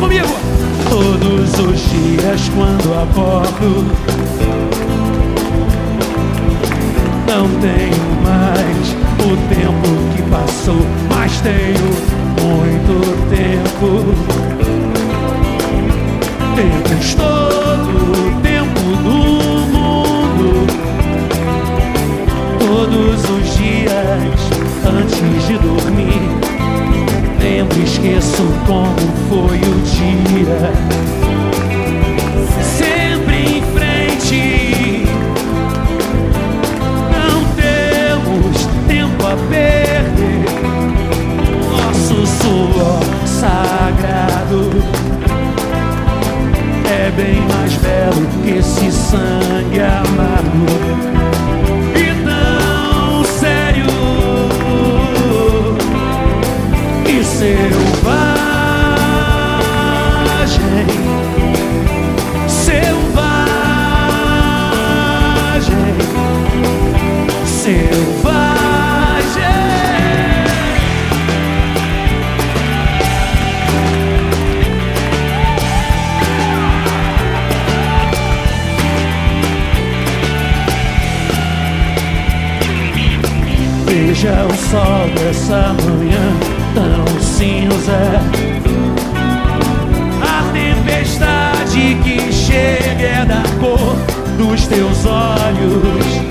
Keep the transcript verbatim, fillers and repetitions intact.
comigo! Todos os dias quando acordo, não tenho mais o tempo que passou, mas tenho muito tempo. Temos todo o tempo do mundo. Todos os dias antes de dormir, lembro e esqueço como foi o dia. Sempre em frente, não temos tempo a perder. Nosso suor sagrado é bem mais belo que esse sangue amargo. E tão sério e selvagem, selvagem, selvagem. Veja o sol dessa manhã tão cinza, a tempestade que chega é da cor dos teus olhos.